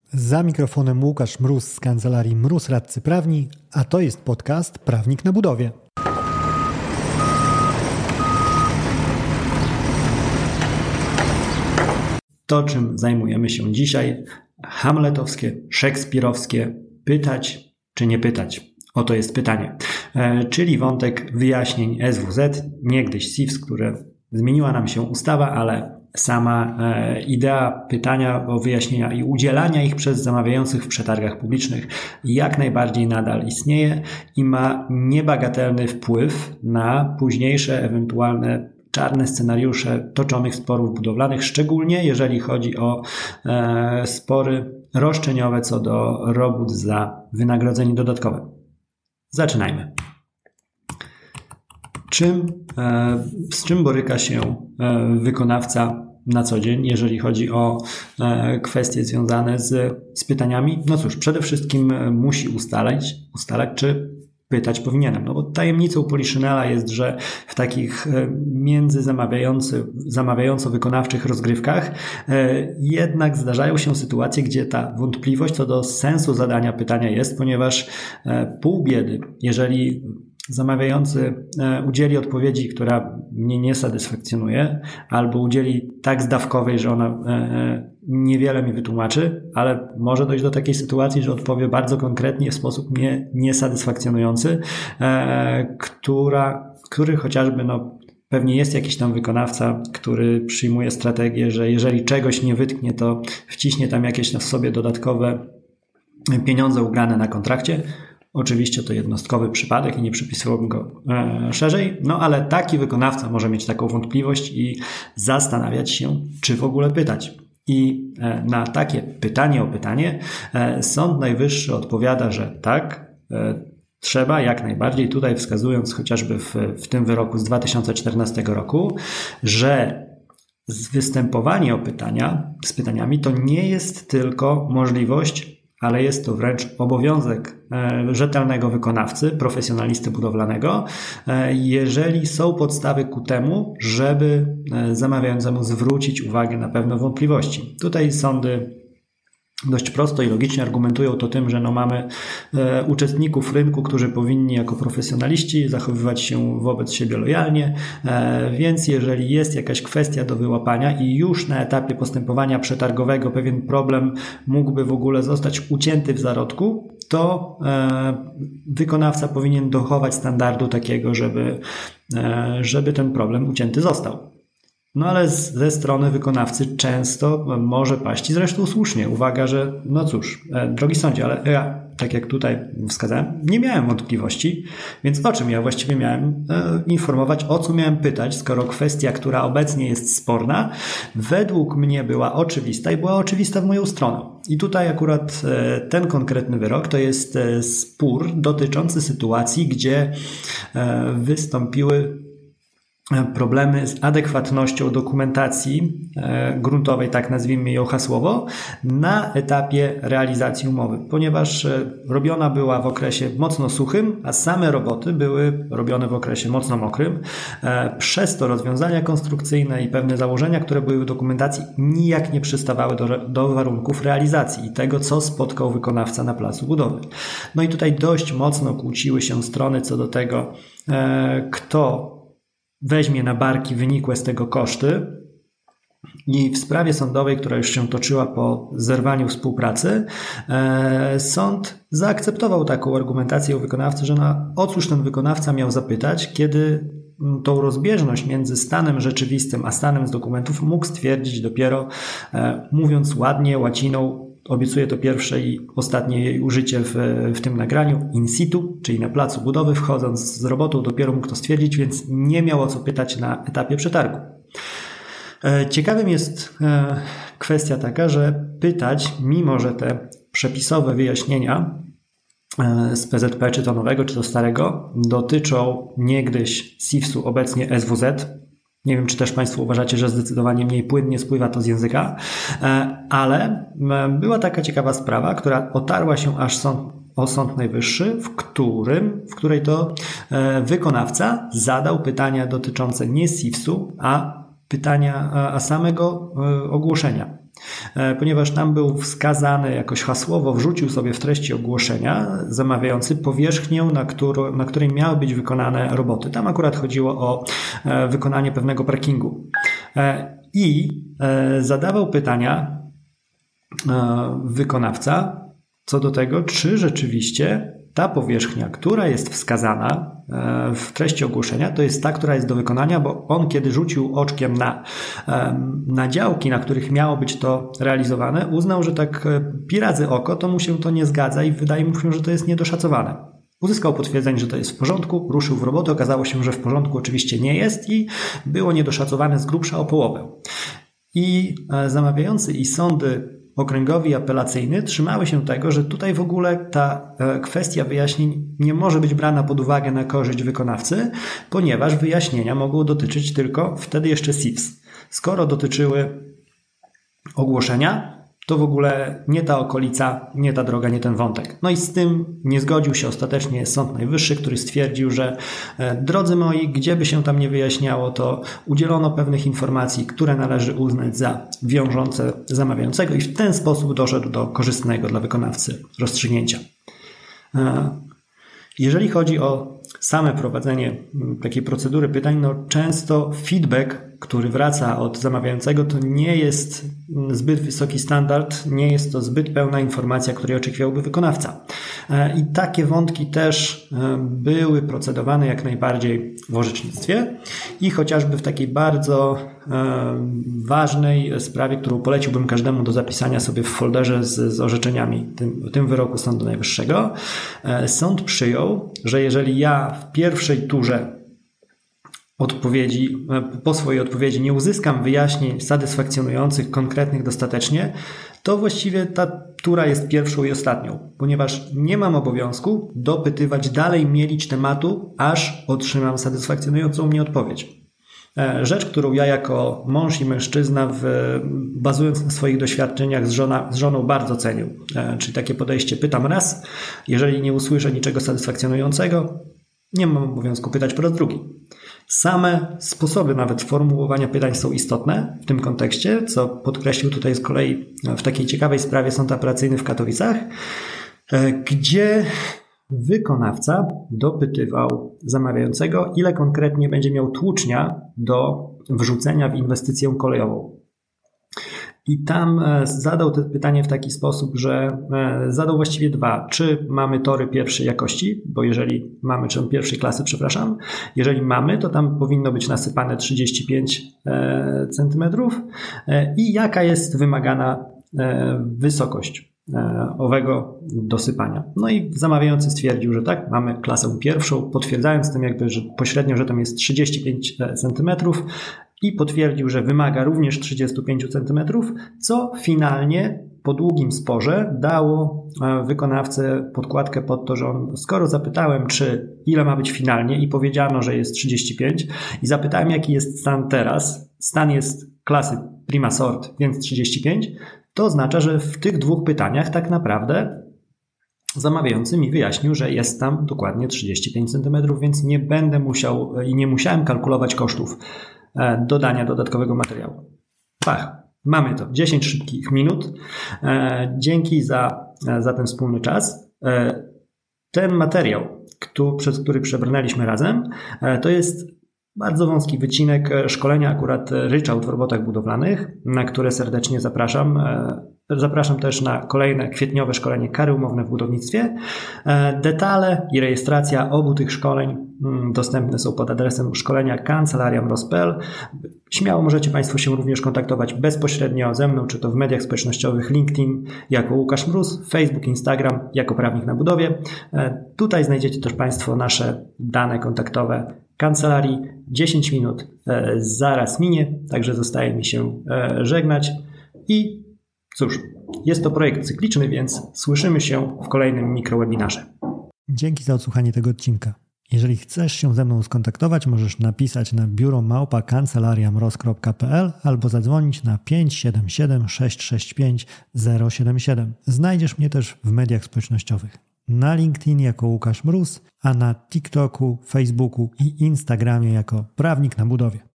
Za mikrofonem Łukasz Mróz z kancelarii Mróz Radcy Prawni, a to jest podcast Prawnik na budowie. To, czym zajmujemy się dzisiaj, hamletowskie, szekspirowskie, pytać czy nie pytać? Oto jest pytanie. Czyli wątek wyjaśnień SWZ, niegdyś SIWS, które zmieniła nam się ustawa, ale sama idea pytania o wyjaśnienia i udzielania ich przez zamawiających w przetargach publicznych jak najbardziej nadal istnieje i ma niebagatelny wpływ na późniejsze ewentualne czarne scenariusze toczonych sporów budowlanych, szczególnie jeżeli chodzi o spory roszczeniowe co do robót za wynagrodzenie dodatkowe. Zaczynajmy. Z czym boryka się wykonawca na co dzień, jeżeli chodzi o kwestie związane z pytaniami? No cóż, przede wszystkim musi ustalać, czy pytać powinienem. No bo tajemnicą Poliszynela jest, że w takich między zamawiająco-wykonawczych rozgrywkach jednak zdarzają się sytuacje, gdzie ta wątpliwość co do sensu zadania pytania jest, ponieważ pół biedy, jeżeli zamawiający udzieli odpowiedzi, która mnie nie satysfakcjonuje, albo udzieli tak zdawkowej, że ona niewiele mi wytłumaczy, ale może dojść do takiej sytuacji, że odpowie bardzo konkretnie w sposób mnie niesatysfakcjonujący, który chociażby pewnie jest jakiś tam wykonawca, który przyjmuje strategię, że jeżeli czegoś nie wytknie, to wciśnie tam jakieś na sobie dodatkowe pieniądze ugrane na kontrakcie. Oczywiście to jednostkowy przypadek i nie przypisywałbym go szerzej, ale taki wykonawca może mieć taką wątpliwość i zastanawiać się, czy w ogóle pytać. I na takie pytanie o pytanie Sąd Najwyższy odpowiada, że tak, trzeba jak najbardziej, tutaj wskazując chociażby w tym wyroku z 2014 roku, że występowanie z pytaniami to nie jest tylko możliwość, ale jest to wręcz obowiązek rzetelnego wykonawcy, profesjonalisty budowlanego, jeżeli są podstawy ku temu, żeby zamawiającemu zwrócić uwagę na pewne wątpliwości. Tutaj sądy dość prosto i logicznie argumentują to tym, że mamy uczestników rynku, którzy powinni jako profesjonaliści zachowywać się wobec siebie lojalnie, więc jeżeli jest jakaś kwestia do wyłapania i już na etapie postępowania przetargowego pewien problem mógłby w ogóle zostać ucięty w zarodku, to wykonawca powinien dochować standardu takiego, żeby ten problem ucięty został. Ale ze strony wykonawcy często może paść i zresztą słusznie uwaga, że drogi sądzie, ale ja, tak jak tutaj wskazałem, nie miałem wątpliwości, więc o czym ja właściwie miałem informować, o co miałem pytać, skoro kwestia, która obecnie jest sporna, według mnie była oczywista i była oczywista w moją stronę. I tutaj akurat ten konkretny wyrok to jest spór dotyczący sytuacji, gdzie wystąpiły problemy z adekwatnością dokumentacji gruntowej, tak nazwijmy ją hasłowo, na etapie realizacji umowy, ponieważ robiona była w okresie mocno suchym, a same roboty były robione w okresie mocno mokrym. Przez to rozwiązania konstrukcyjne i pewne założenia, które były w dokumentacji, nijak nie przystawały do warunków realizacji i tego, co spotkał wykonawca na placu budowy. I tutaj dość mocno kłóciły się strony co do tego, kto weźmie na barki wynikłe z tego koszty i w sprawie sądowej, która już się toczyła po zerwaniu współpracy, sąd zaakceptował taką argumentację u wykonawcy, że o cóż ten wykonawca miał zapytać, kiedy tą rozbieżność między stanem rzeczywistym a stanem z dokumentów mógł stwierdzić dopiero, mówiąc ładnie, łaciną, obiecuję to pierwsze i ostatnie jej użycie w tym nagraniu, in situ, czyli na placu budowy, wchodząc z robotą, dopiero mógł to stwierdzić, więc nie miał o co pytać na etapie przetargu. Ciekawym jest kwestia taka, że pytać, mimo że te przepisowe wyjaśnienia z PZP, czy to nowego, czy to starego, dotyczą niegdyś SIWS-u, obecnie SWZ. Nie wiem, czy też Państwo uważacie, że zdecydowanie mniej płynnie spływa to z języka, ale była taka ciekawa sprawa, która otarła się aż o Sąd Najwyższy, w której to wykonawca zadał pytania dotyczące nie SIWS-u, a samego ogłoszenia. ponieważ tam był wskazany jakoś hasłowo, wrzucił sobie w treści ogłoszenia zamawiający powierzchnię, na której miały być wykonane roboty. Tam akurat chodziło o wykonanie pewnego parkingu. I zadawał pytania wykonawca co do tego, czy rzeczywiście ta powierzchnia, która jest wskazana w treści ogłoszenia, to jest ta, która jest do wykonania, bo on kiedy rzucił oczkiem na działki, na których miało być to realizowane, uznał, że tak pi razy oko, to mu się to nie zgadza i wydaje mu się, że to jest niedoszacowane. Uzyskał potwierdzenie, że to jest w porządku, ruszył w robotę, okazało się, że w porządku oczywiście nie jest i było niedoszacowane z grubsza o połowę. I zamawiający i sądy okręgowy i apelacyjny trzymały się tego, że tutaj w ogóle ta kwestia wyjaśnień nie może być brana pod uwagę na korzyść wykonawcy, ponieważ wyjaśnienia mogą dotyczyć tylko wtedy jeszcze SIWS. Skoro dotyczyły ogłoszenia, to w ogóle nie ta okolica, nie ta droga, nie ten wątek. No i z tym nie zgodził się ostatecznie Sąd Najwyższy, który stwierdził, że drodzy moi, gdzie by się tam nie wyjaśniało, to udzielono pewnych informacji, które należy uznać za wiążące zamawiającego i w ten sposób doszedł do korzystnego dla wykonawcy rozstrzygnięcia. Jeżeli chodzi o same prowadzenie takiej procedury pytań, no często feedback, który wraca od zamawiającego, to nie jest zbyt wysoki standard, nie jest to zbyt pełna informacja, której oczekiwałby wykonawca. I takie wątki też były procedowane jak najbardziej w orzecznictwie i chociażby w takiej bardzo ważnej sprawie, którą poleciłbym każdemu do zapisania sobie w folderze z orzeczeniami tym wyroku Sądu Najwyższego, sąd przyjął, że jeżeli ja w pierwszej turze po swojej odpowiedzi nie uzyskam wyjaśnień satysfakcjonujących, konkretnych dostatecznie, to właściwie ta tura jest pierwszą i ostatnią, ponieważ nie mam obowiązku dopytywać dalej, mielić tematu, aż otrzymam satysfakcjonującą mnie odpowiedź. Rzecz, którą ja jako mąż i mężczyzna, bazując na swoich doświadczeniach z żoną bardzo cenię. Czyli takie podejście: pytam raz, jeżeli nie usłyszę niczego satysfakcjonującego, nie mam obowiązku pytać po raz drugi. Same sposoby nawet formułowania pytań są istotne w tym kontekście, co podkreślił tutaj z kolei w takiej ciekawej sprawie Sąd Apelacyjny w Katowicach, gdzie wykonawca dopytywał zamawiającego, ile konkretnie będzie miał tłucznia do wrzucenia w inwestycję kolejową. I tam zadał to pytanie w taki sposób, że zadał właściwie dwa. Czy mamy tory pierwszej jakości, bo jeżeli mamy, czy pierwszej klasy, przepraszam, jeżeli mamy, to tam powinno być nasypane 35 cm i jaka jest wymagana wysokość owego dosypania. No i zamawiający stwierdził, że tak, mamy klasę pierwszą, potwierdzając tym jakby, że pośrednio, że tam jest 35 cm i potwierdził, że wymaga również 35 cm, co finalnie po długim sporze dało wykonawcę podkładkę pod to, że skoro zapytałem, czy ile ma być finalnie i powiedziano, że jest 35 i zapytałem, jaki jest stan teraz, stan jest klasy prima sort, więc 35, to oznacza, że w tych dwóch pytaniach tak naprawdę zamawiający mi wyjaśnił, że jest tam dokładnie 35 cm, więc nie będę musiał i nie musiałem kalkulować kosztów dodania dodatkowego materiału. Mamy to. 10 szybkich minut. Dzięki za ten wspólny czas. Ten materiał, przez który przebrnęliśmy razem, to jest bardzo wąski wycinek szkolenia akurat ryczałt w robotach budowlanych, na które serdecznie zapraszam. Zapraszam też na kolejne kwietniowe szkolenie Kary umowne w budownictwie. Detale i rejestracja obu tych szkoleń dostępne są pod adresem szkolenia kancelariamroz.pl. Śmiało możecie Państwo się również kontaktować bezpośrednio ze mną, czy to w mediach społecznościowych LinkedIn jako Łukasz Mróz, Facebook, Instagram jako Prawnik na Budowie. Tutaj znajdziecie też Państwo nasze dane kontaktowe kancelarii. 10 minut zaraz minie, także zostaje mi się żegnać i cóż, jest to projekt cykliczny, więc słyszymy się w kolejnym mikrowebinarze. Dzięki za odsłuchanie tego odcinka. Jeżeli chcesz się ze mną skontaktować, możesz napisać na biuro@kancelariamroz.pl albo zadzwonić na 577 665 077. Znajdziesz mnie też w mediach społecznościowych. Na LinkedIn jako Łukasz Mróz, a na TikToku, Facebooku i Instagramie jako Prawnik na Budowie.